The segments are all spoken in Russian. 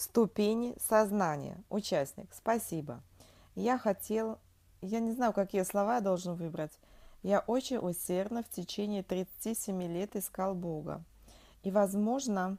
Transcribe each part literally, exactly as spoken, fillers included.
Ступени сознания. Участник. Спасибо. Я хотел, я не знаю, какие слова я должен выбрать. Я очень усердно в течение тридцати семи лет искал Бога. И, возможно,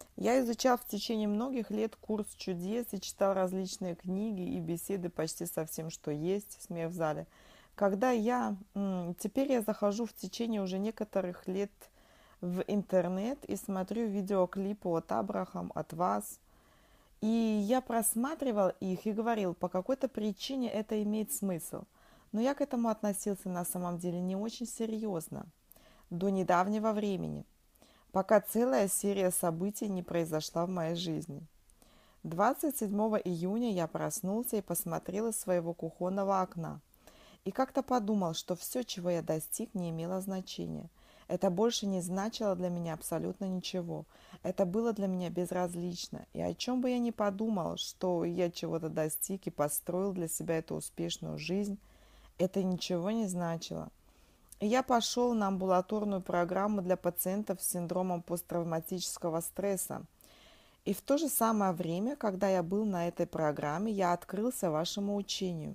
я изучал в течение многих лет курс чудес и читал различные книги и беседы почти со всем, что есть, смех в зале. Когда я, м, теперь я захожу в течение уже некоторых лет в интернет и смотрю видеоклипы от Абрахам, от вас, и я просматривал их и говорил, по какой-то причине это имеет смысл. Но я к этому относился на самом деле не очень серьезно до недавнего времени, пока целая серия событий не произошла в моей жизни. двадцать седьмого июня я проснулся и посмотрел из своего кухонного окна. И как-то подумал, что все, чего я достиг, не имело значения. Это больше не значило для меня абсолютно ничего. Это было для меня безразлично. И о чем бы я ни подумал, что я чего-то достиг и построил для себя эту успешную жизнь, это ничего не значило. И я пошел на амбулаторную программу для пациентов с синдромом посттравматического стресса. И в то же самое время, когда я был на этой программе, я открылся вашему учению.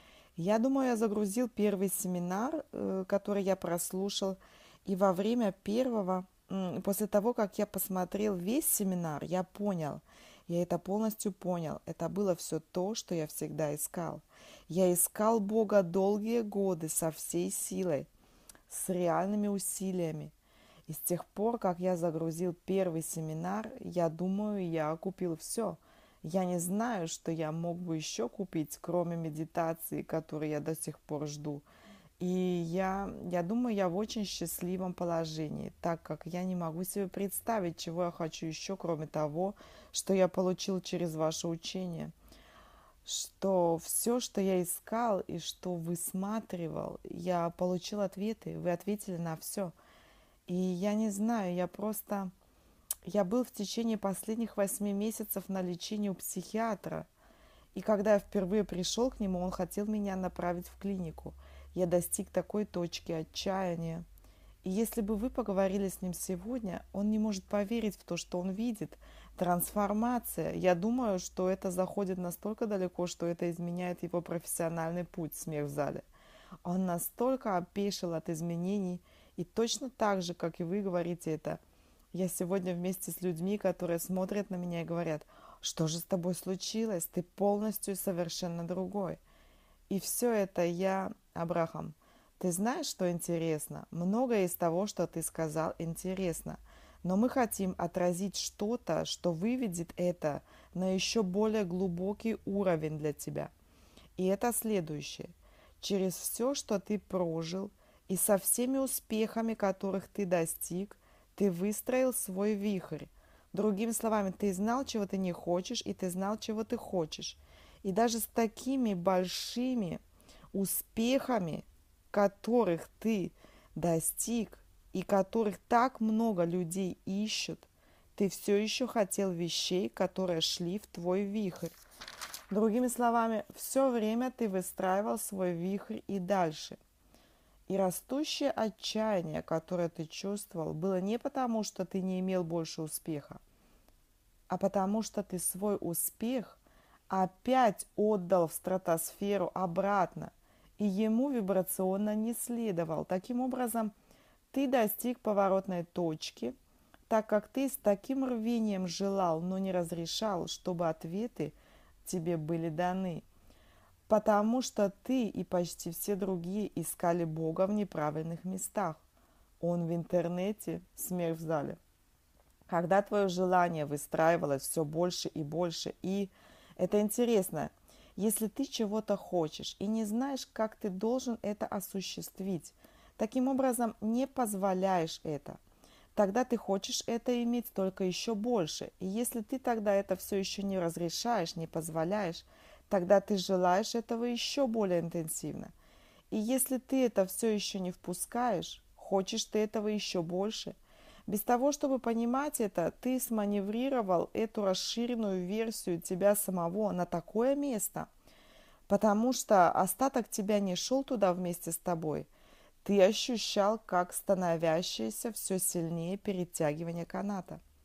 Я думаю, я загрузил первый семинар, э, который я прослушал, и во время первого, м, после того, как я посмотрел весь семинар, я понял, я это полностью понял. Это было все то, что я всегда искал. Я искал Бога долгие годы со всей силой, с реальными усилиями. И с тех пор, как я загрузил первый семинар, я думаю, я купил все. Я не знаю, что я мог бы еще купить, кроме медитации, которую я до сих пор жду. И я, я думаю, я в очень счастливом положении, так как я не могу себе представить, чего я хочу еще, кроме того, что я получил через ваше учение. Что все, что я искал и что высматривал, я получил ответы, вы ответили на все. И я не знаю, я просто... Я был в течение последних восьми месяцев на лечении у психиатра. И когда я впервые пришел к нему, он хотел меня направить в клинику. Я достиг такой точки отчаяния. И если бы вы поговорили с ним сегодня, он не может поверить в то, что он видит. Трансформация. Я думаю, что это заходит настолько далеко, что это изменяет его профессиональный путь, смех в зале. Он настолько опешил от изменений, и точно так же, как и вы говорите это, я сегодня вместе с людьми, которые смотрят на меня и говорят, что же с тобой случилось, ты полностью совершенно другой. И все это я, Абрахам, ты знаешь, что интересно? Многое из того, что ты сказал, интересно. Но мы хотим отразить что-то, что выведет это на еще более глубокий уровень для тебя. И это следующее. Через все, что ты прожил, и со всеми успехами, которых ты достиг, ты выстроил свой вихрь. Другими словами, ты знал, чего ты не хочешь, и ты знал, чего ты хочешь. И даже с такими большими успехами, которых ты достиг, и которых так много людей ищут, ты все еще хотел вещей, которые шли в твой вихрь. Другими словами, все время ты выстраивал свой вихрь и дальше. И растущее отчаяние, которое ты чувствовал, было не потому, что ты не имел больше успеха, а потому что ты свой успех опять отдал в стратосферу обратно, и ему вибрационно не следовал. Таким образом, ты достиг поворотной точки, так как ты с таким рвением желал, но не разрешал, чтобы ответы тебе были даны. Потому что ты и почти все другие искали Бога в неправильных местах. Он в интернете, смех в зале. Когда твое желание выстраивалось все больше и больше, и это интересно, если ты чего-то хочешь и не знаешь, как ты должен это осуществить, таким образом не позволяешь это, тогда ты хочешь это иметь только еще больше. И если ты тогда это все еще не разрешаешь, не позволяешь, тогда ты желаешь этого еще более интенсивно. И если ты это все еще не впускаешь, хочешь ты этого еще больше, без того, чтобы понимать это, ты сманеврировал эту расширенную версию тебя самого на такое место, потому что остаток тебя не шел туда вместе с тобой. Ты ощущал, как становящееся все сильнее перетягивание каната.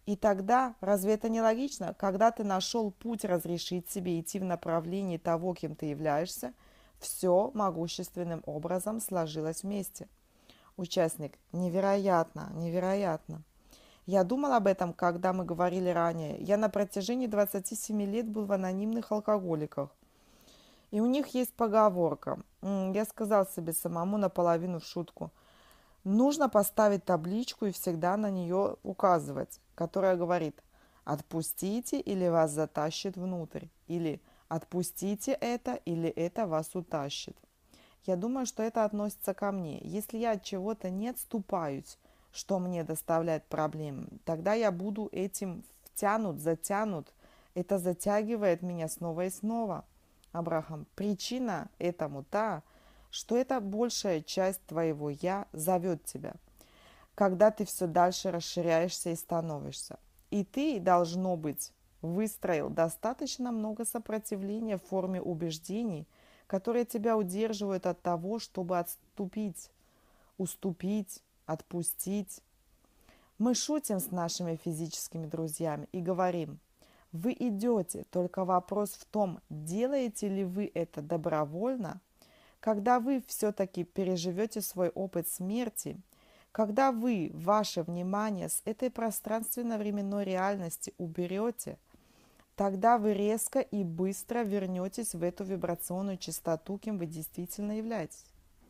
И тогда, разве это не логично, когда ты нашел путь разрешить себе идти в направлении того, кем ты являешься, все могущественным образом сложилось вместе. Участник: невероятно, невероятно. Я думал об этом, когда мы говорили ранее. Я на протяжении двадцати семи лет был в анонимных алкоголиках. И у них есть поговорка. Я сказал себе самому наполовину в шутку. Нужно поставить табличку и всегда на нее указывать, которая говорит: отпустите, или вас затащит внутрь. Или отпустите это, или это вас утащит. Я думаю, что это относится ко мне. Если я от чего-то не отступаюсь, что мне доставляет проблемы, тогда я буду этим втянут, затянут. Это затягивает меня снова и снова. Абрахам: причина этому та, что эта большая часть твоего «я» зовет тебя, когда ты все дальше расширяешься и становишься. И ты, должно быть, выстроил достаточно много сопротивления в форме убеждений, которые тебя удерживают от того, чтобы отступить, уступить, отпустить. Мы шутим с нашими физическими друзьями и говорим: вы идете, только вопрос в том, делаете ли вы это добровольно. Когда вы все-таки переживете свой опыт смерти, когда вы ваше внимание с этой пространственно-временной реальности уберете, тогда вы резко и быстро вернетесь в эту вибрационную частоту, кем вы действительно являетесь.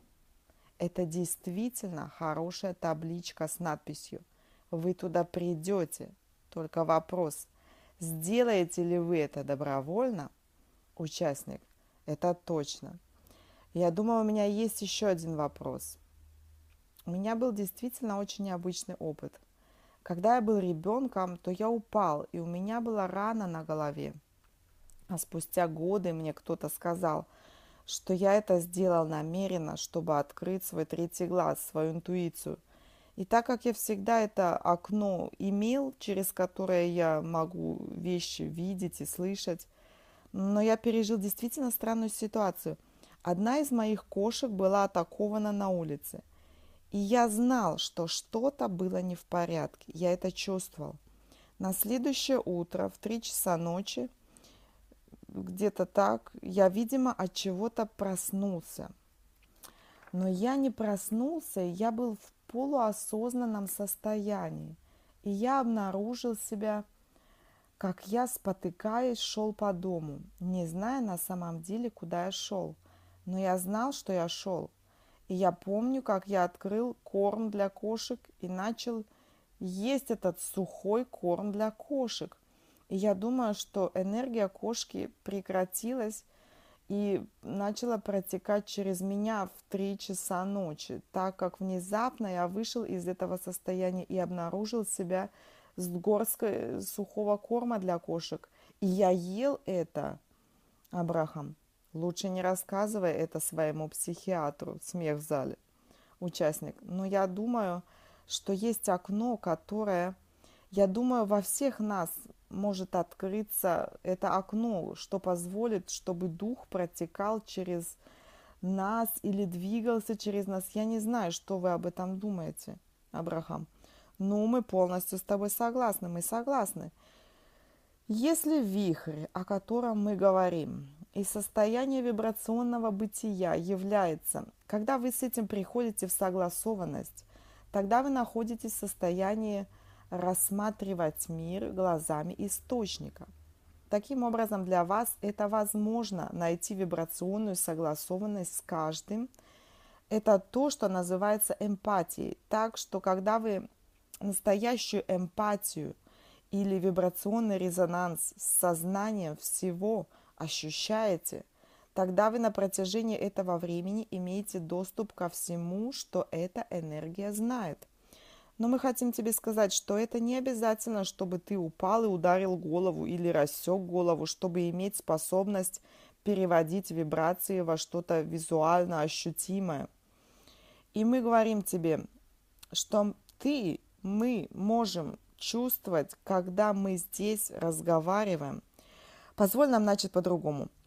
Это действительно хорошая табличка с надписью. Вы туда придете. Только вопрос, сделаете ли вы это добровольно? Участник: это точно. Я думаю, у меня есть еще один вопрос. У меня был действительно очень необычный опыт. Когда я был ребенком, то я упал, и у меня была рана на голове. А спустя годы мне кто-то сказал, что я это сделал намеренно, чтобы открыть свой третий глаз, свою интуицию. И так как я всегда это окно имел, через которое я могу вещи видеть и слышать, но я пережил действительно странную ситуацию. Одна из моих кошек была атакована на улице. И я знал, что что-то было не в порядке. Я это чувствовал. На следующее утро в три часа ночи, где-то так, я, видимо, от чего-то проснулся. Но я не проснулся, я был в полуосознанном состоянии. И я обнаружил себя, как я, спотыкаясь, шел по дому, не зная на самом деле, куда я шел. Но я знал, что я шел. И я помню, как я открыл корм для кошек и начал есть этот сухой корм для кошек. И я думаю, что энергия кошки прекратилась и начала протекать через меня в три часа ночи, так как внезапно я вышел из этого состояния и обнаружил себя с горсткой сухого корма для кошек. И я ел это, Абрахам. Лучше не рассказывай это своему психиатру. Смех в зале. Участник: но я думаю, что есть окно, которое, я думаю, во всех нас может открыться это окно, что позволит, чтобы дух протекал через нас или двигался через нас. Я не знаю, что вы об этом думаете, Абрахам. Ну, мы полностью с тобой согласны, мы согласны. Если вихрь, о котором мы говорим, и состояние вибрационного бытия является, когда вы с этим приходите в согласованность, тогда вы находитесь в состоянии рассматривать мир глазами источника. Таким образом, для вас это возможно найти вибрационную согласованность с каждым. Это то, что называется эмпатией. Так что, когда вы настоящую эмпатию или вибрационный резонанс с сознанием всего ощущаете, тогда вы на протяжении этого времени имеете доступ ко всему, что эта энергия знает. Но мы хотим тебе сказать, что это не обязательно, чтобы ты упал и ударил голову или рассек голову, чтобы иметь способность переводить вибрации во что-то визуально ощутимое. И мы говорим тебе, что ты, мы можем чувствовать, когда мы здесь разговариваем. Позволь нам начать по-другому.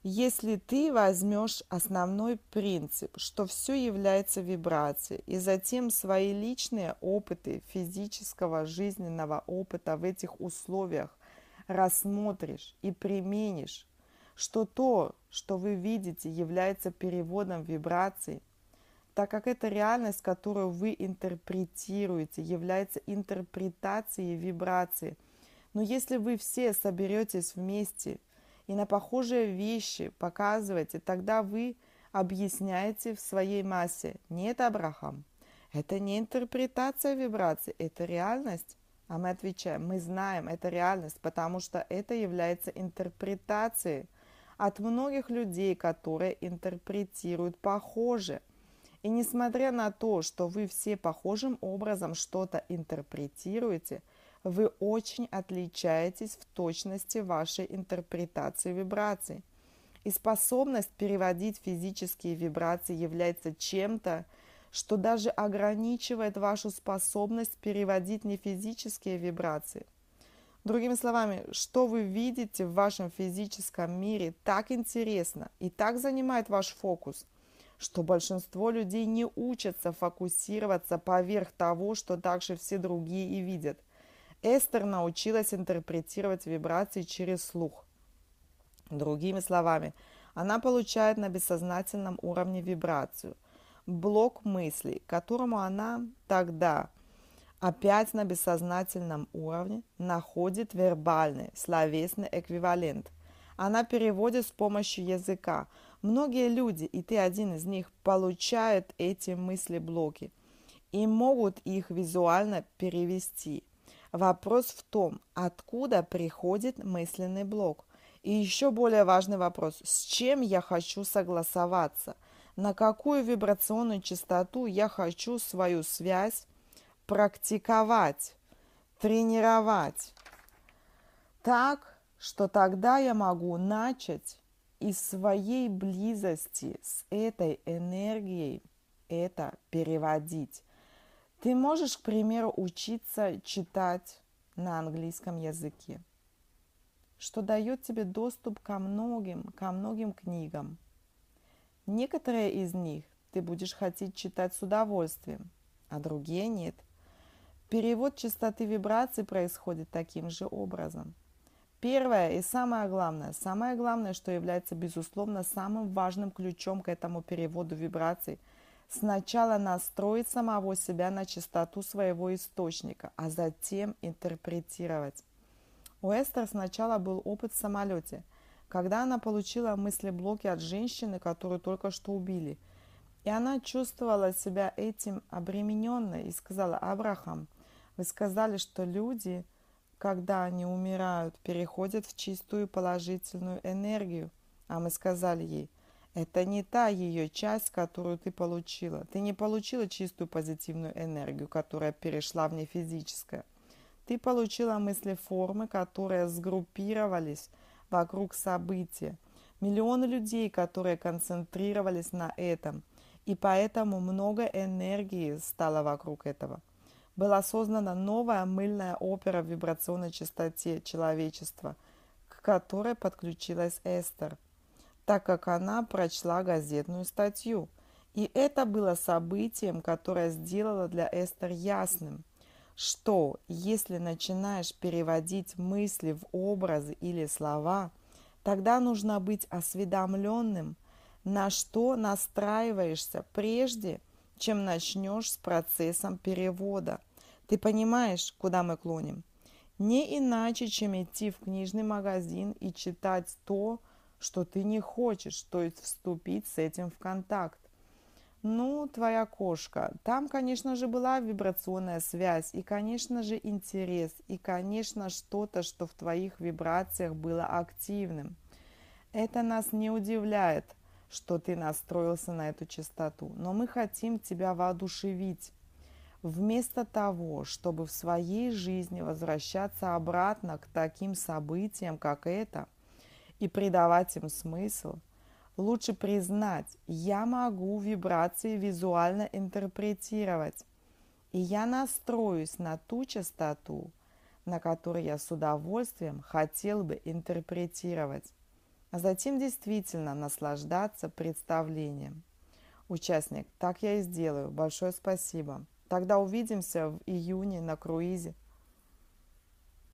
Если ты возьмешь основной принцип, что все является вибрацией, и затем свои личные опыты физического жизненного опыта в этих условиях рассмотришь и применишь, что то, что вы видите, является переводом вибраций, так как эта реальность, которую вы интерпретируете, является интерпретацией вибрации. Но если вы все соберетесь вместе и на похожие вещи показываете, тогда вы объясняете в своей массе: нет, Абрахам, это не интерпретация вибраций, это реальность. А мы отвечаем: мы знаем, это реальность, потому что это является интерпретацией от многих людей, которые интерпретируют похоже. И несмотря на то, что вы все похожим образом что-то интерпретируете, вы очень отличаетесь в точности вашей интерпретации вибраций. И способность переводить физические вибрации является чем-то, что даже ограничивает вашу способность переводить нефизические вибрации. Другими словами, что вы видите в вашем физическом мире так интересно и так занимает ваш фокус, что большинство людей не учатся фокусироваться поверх того, что также все другие и видят. Эстер научилась интерпретировать вибрации через слух. Другими словами, она получает на бессознательном уровне вибрацию, блок мыслей, которому она тогда опять на бессознательном уровне находит вербальный, словесный эквивалент. Она переводит с помощью языка. Многие люди, и ты один из них, получают эти мысли-блоки и могут их визуально перевести. Вопрос в том, откуда приходит мысленный блок. И еще более важный вопрос: с чем я хочу согласоваться, на какую вибрационную частоту я хочу свою связь практиковать, тренировать, так, что тогда я могу начать из своей близости с этой энергией это переводить. Ты можешь, к примеру, учиться читать на английском языке, что дает тебе доступ ко многим, ко многим книгам. Некоторые из них ты будешь хотеть читать с удовольствием, а другие нет. Перевод частоты вибраций происходит таким же образом. Первое и самое главное, самое главное, что является, безусловно, самым важным ключом к этому переводу вибраций, сначала настроить самого себя на частоту своего источника, а затем интерпретировать. У Эстер сначала был опыт в самолете, когда она получила мыслеблоки от женщины, которую только что убили. И она чувствовала себя этим обремененной и сказала: Абрахам, вы сказали, что люди, когда они умирают, переходят в чистую положительную энергию. А мы сказали ей: это не та ее часть, которую ты получила. Ты не получила чистую позитивную энергию, которая перешла в нефизическое. Ты получила мысли-формы, которые сгруппировались вокруг события. Миллионы людей, которые концентрировались на этом. И поэтому много энергии стало вокруг этого. Была создана новая мыльная опера в вибрационной частоте человечества, к которой подключилась Эстер, так как она прочла газетную статью. И это было событием, которое сделало для Эстер ясным, что если начинаешь переводить мысли в образы или слова, тогда нужно быть осведомленным, на что настраиваешься прежде, чем начнешь с процессом перевода. Ты понимаешь, куда мы клоним? Не иначе, чем идти в книжный магазин и читать то, что ты не хочешь, то есть вступить с этим в контакт. Ну, твоя кошка. Там, конечно же, была вибрационная связь, и, конечно же, интерес, и, конечно, что-то, что в твоих вибрациях было активным. Это нас не удивляет, что ты настроился на эту частоту, но мы хотим тебя воодушевить. Вместо того, чтобы в своей жизни возвращаться обратно к таким событиям, как это, и придавать им смысл, лучше признать: я могу вибрации визуально интерпретировать, и я настроюсь на ту частоту, на которой я с удовольствием хотел бы интерпретировать. а затем действительно наслаждаться представлением. Участник: так я и сделаю, большое спасибо. Тогда увидимся в июне на круизе.